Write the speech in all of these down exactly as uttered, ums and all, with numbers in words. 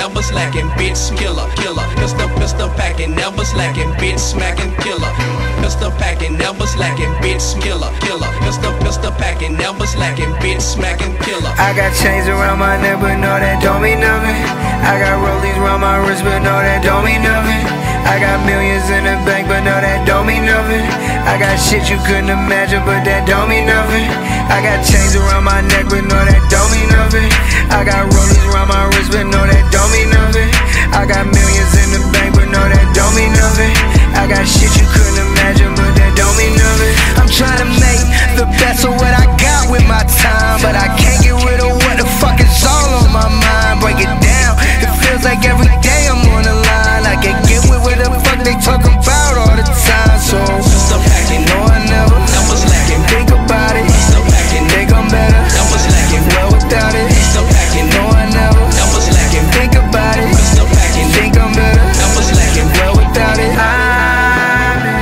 never slacking, bitch killer, killer. Pistol, pistol packing, never slacking, bitch smacking, killer. Pistol packing, never slacking, bitch killer, killer. Pistol, pistol packing, never slacking, bitch smacking, killer. I got chains around my neck, but no, that don't mean nothing. I got rollies around my wrist, but no, that don't mean nothing. I got millions in the bank, but no, that don't mean nothing. I got shit you couldn't imagine, but that don't mean nothing. I got chains around my neck, but no, that don't mean nothing. I got rollies around my wrist, but no, that don't mean nothing. I got millions in the bank, but no, that don't mean nothing. I got shit you couldn't imagine, but that don't mean nothing. I'm trying to make the best of what I got with my time, but I can't get rid of what the fuck is all on my mind. Break it down, it feels like every day I'm on the line. I can't get with what the fuck they talking about all the time. So Pistol packing, no, I never, never slacking. think about it. Pistol packing, Think I'm better, never slacking. well without it. Pistol packing, No, I never, never slacking. think about it. Pistol packing, Think I'm better, never slacking. well without it. I've been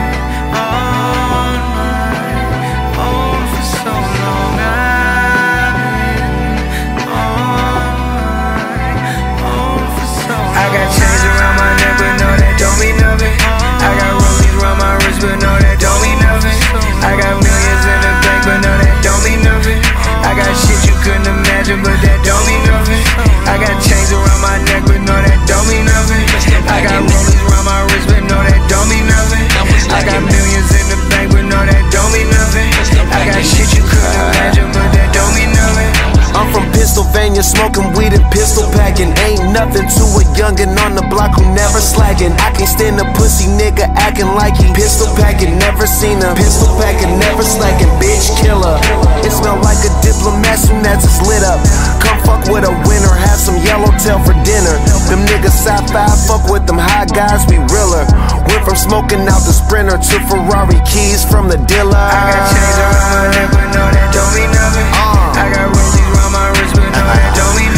on my own for so long. I've been on my own for so long. I got chains around my neck, but no, that don't mean nothing. I got rollies around my wrist, but no, that don't mean nothing. I got millions in the bank, but no, that don't mean nothing. I got shit you couldn't imagine, but that don't mean nothing. I got chains around my neck, but no, that don't mean nothing. I got rollies around my wrist, but no, that don't mean nothing. I got millions in the bank, but no, that don't mean nothing. I got shit you couldn't imagine, but that don't mean nothing. I'm from Pennsylvania, smoking weed and pistol packing. Ain't nothing to a youngin' on the block who never slacking. I can't stand a pussy nigga acting like he pistol packing. Never seen a pistol packing, never slacking, bitch killer. It smell like a diplomat soon as it's lit up. Come fuck with a winner, have some yellowtail for dinner. Them niggas sci-fi, fuck with them high guys, we realer. Went from smoking out the Sprinter to Ferrari keys from the dealer. I got chains around my neck, but no, that don't mean nothing. I got rollies around my wrist, but no, that don't mean